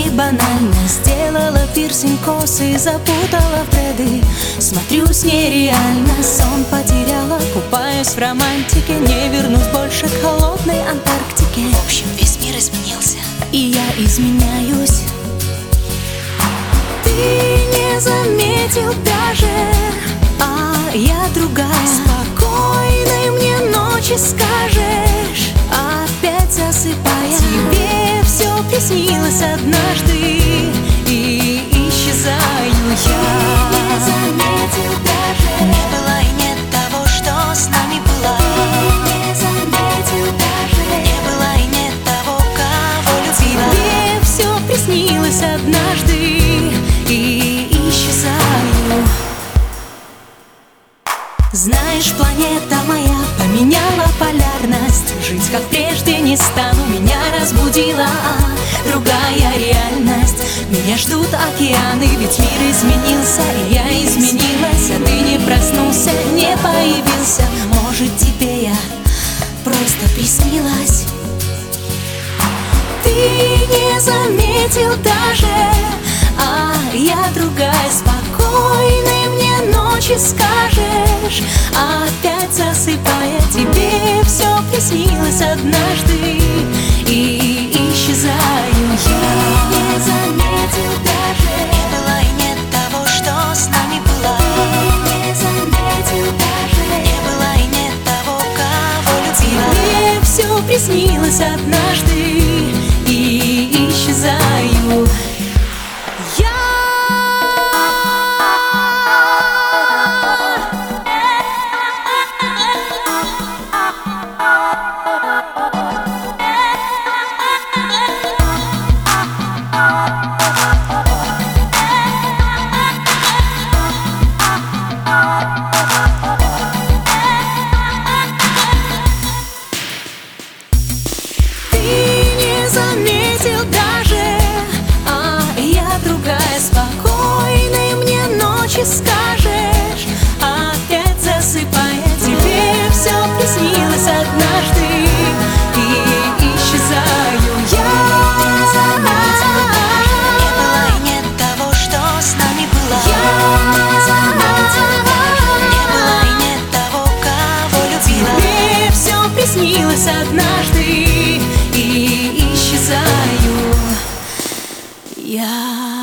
банально. Сделала пирсинг косы, запутала в дреды. Смотрю с нереально, сон потеряла. Купаюсь в романтике, не вернусь больше к холодной Антарктике. В общем, весь мир изменился, и я изменяюсь. Ты не заметил даже, а я другая. Спокойной мне ночи скажешь, опять засыпая. Тебе все приснилось однажды, и исчезаю я. не заметил даже. Не было и нет того, что с нами было. Не заметил даже. Не было и нет того, кого любила. Тебе все приснилось однажды, и исчезаю. Знаешь, планета моя поменяла полярность. Жить как прежде не стану, меня разбудила другая реальность. Меня ждут океаны, ведь мир изменился, и я изменилась. А ты не проснулся, не появился. Может, тебе я просто приснилась. Ты не заметил даже, а я другая. Спокойной мне ночи скажешь, опять засыпая. Тебе все приснилось однажды, и исчезаю я. Не заметил даже. Не было и нет того, что с нами было. Не заметил даже. Не было и нет того, кого любила. Тебе все приснилось однажды, и исчезаю я. Скажешь, опять засыпая. Тебе все приснилось однажды, и исчезаю я. Не заметил даже. Не было и нет того, что с нами было. Не заметил даже. Не было и нет того, кого любила. Тебе все приснилось однажды, и исчезаю я.